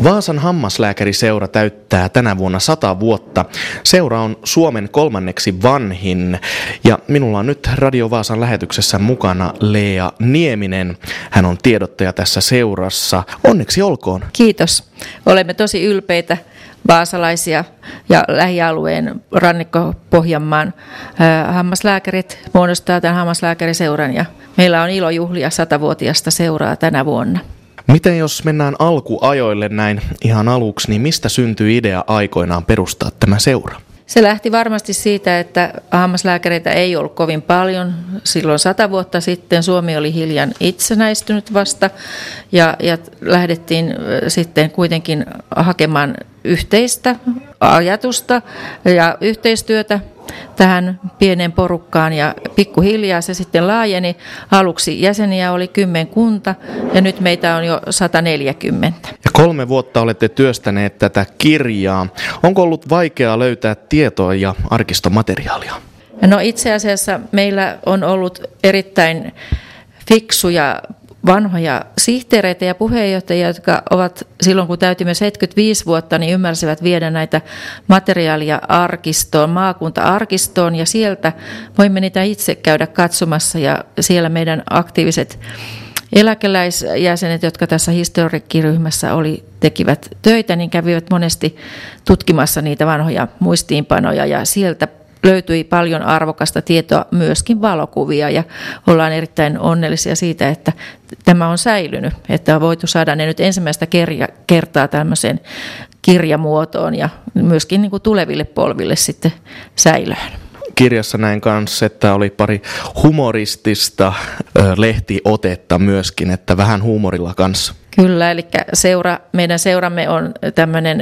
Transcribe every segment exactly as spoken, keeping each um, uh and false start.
Vaasan hammaslääkäriseura täyttää tänä vuonna sata vuotta. Seura on Suomen kolmanneksi vanhin ja minulla on nyt Radio Vaasan lähetyksessä mukana Lea Nieminen. Hän on tiedottaja tässä seurassa. Onneksi olkoon. Kiitos. Olemme tosi ylpeitä vaasalaisia ja lähialueen rannikko-Pohjanmaan hammaslääkärit muodostaa tämän hammaslääkäriseuran ja meillä on ilo juhlia satavuotiasta seuraa tänä vuonna. Miten jos mennään alkuajoille näin ihan aluksi, niin mistä syntyi idea aikoinaan perustaa tämä seura? Se lähti varmasti siitä, että hammaslääkäreitä ei ollut kovin paljon. Silloin sata vuotta sitten Suomi oli hiljan itsenäistynyt vasta ja, ja lähdettiin sitten kuitenkin hakemaan yhteistä ajatusta ja yhteistyötä tähän pieneen porukkaan ja pikkuhiljaa se sitten laajeni. Aluksi jäseniä oli kymmenkunta ja nyt meitä on jo sata neljäkymmentä. Ja kolme vuotta olette työstäneet tätä kirjaa. Onko ollut vaikeaa löytää tietoa ja arkistomateriaalia? No itse asiassa meillä on ollut erittäin fiksuja vanhoja sihteereitä ja puheenjohtajia, jotka ovat silloin kun täytimme seitsemänkymmentäviisi vuotta, niin ymmärsivät viedä näitä materiaalia arkistoon, maakunta-arkistoon ja sieltä voimme niitä itse käydä katsomassa ja siellä meidän aktiiviset eläkeläisjäsenet, jotka tässä historiikkiryhmässä oli, tekivät töitä, niin kävivät monesti tutkimassa niitä vanhoja muistiinpanoja ja sieltä löytyi paljon arvokasta tietoa, myöskin valokuvia ja ollaan erittäin onnellisia siitä, että tämä on säilynyt, että on voitu saada ne nyt ensimmäistä kertaa tämmöiseen kirjamuotoon ja myöskin niin kuin tuleville polville sitten säilöön. Kirjassa näin kanssa, että oli pari humoristista ö, lehtiotetta myöskin, että vähän huumorilla kanssa. Kyllä, eli seura, meidän seuramme on tämmöinen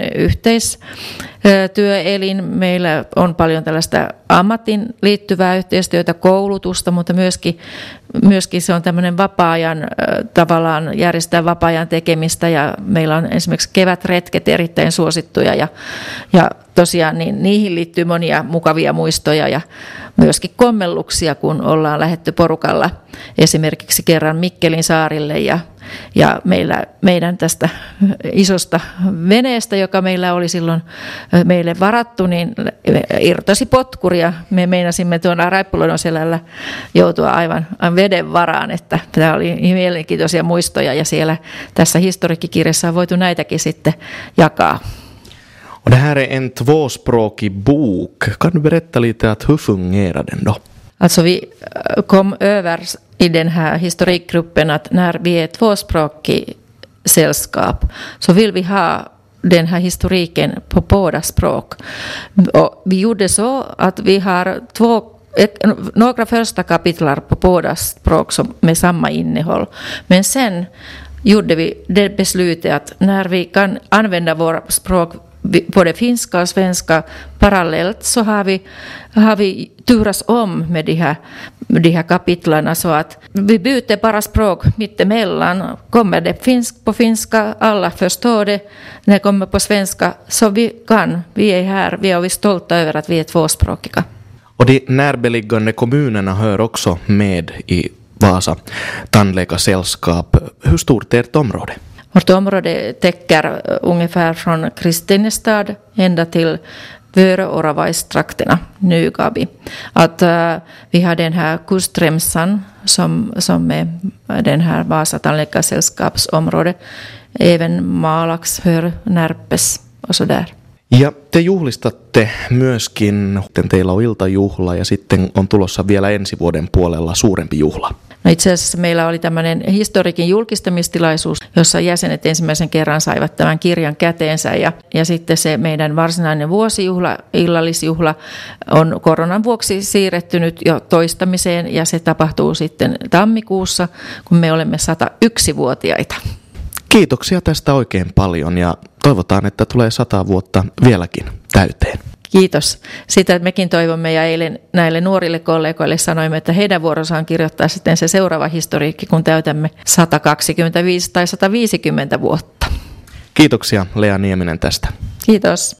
yhteistyöelin. Meillä on paljon tällaista ammatin liittyvää yhteistyötä, koulutusta, mutta myöskin, myöskin se on tämmöinen vapaa-ajan, tavallaan järjestää vapaa-ajan tekemistä ja meillä on esimerkiksi kevätretket erittäin suosittuja ja, ja tosiaan niin niihin liittyy monia mukavia muistoja ja myöskin kommelluksia, kun ollaan lähdetty porukalla esimerkiksi kerran Mikkelin saarille ja, ja meillä, meidän tästä isosta veneestä, joka meillä oli silloin meille varattu, niin irtosi potkuria. Me meinasimme tuon Raippuloidon selällä joutua aivan veden varaan, että tämä oli mielenkiintoisia muistoja ja siellä tässä historiikkikirjassa on voitu näitäkin sitten jakaa. Och det här är en tvåspråkig bok. Kan du berätta lite att hur fungerar den då? Alltså vi kom över i den här historikgruppen att när vi är ett tvåspråkig sällskap så vill vi ha den här historiken på båda språk. Och vi gjorde så att vi har två Ett, några första kapitlar på båda språk som, med samma innehåll. Men sen gjorde vi det beslutet att när vi kan använda våra språk, både finska och svenska parallellt, så har vi, har vi turas om med de här, de här kapitlarna så att vi byter bara språk mittemellan. Kommer det finsk på finska, alla förstår det. När det kommer på svenska så vi kan, vi är här, vi är stolta över att vi är tvåspråkiga. Och de närbeliggande kommunerna hör också med i Vasa tandläkarsällskap. Hur stort är ert område? Vårt område täcker ungefär från Kristinestad ända till Vörö- och Ravais-trakterna, Nygabi. Att, uh, vi har den här kustremsan som, som är den här Vasa tandläkarsällskapsområde. Även Malax, Hör, Närpes och sådär. Ja te juhlistatte myöskin, teillä on iltajuhla ja sitten on tulossa vielä ensi vuoden puolella suurempi juhla. No itse asiassa meillä oli tämmöinen historiikin julkistamistilaisuus, jossa jäsenet ensimmäisen kerran saivat tämän kirjan käteensä ja, ja sitten se meidän varsinainen vuosijuhla, illallisjuhla on koronan vuoksi siirretty nyt jo toistamiseen ja se tapahtuu sitten tammikuussa, kun me olemme sata yksi-vuotiaita. Kiitoksia tästä oikein paljon ja toivotaan, että tulee sata vuotta vieläkin täyteen. Kiitos. Sitä mekin toivomme ja eilen näille nuorille kollegoille sanoimme, että heidän vuorossaan kirjoittaa sitten se seuraava historiikki, kun täytämme sata kaksikymmentäviisi tai sata viisikymmentä vuotta. Kiitoksia Lea Nieminen tästä. Kiitos.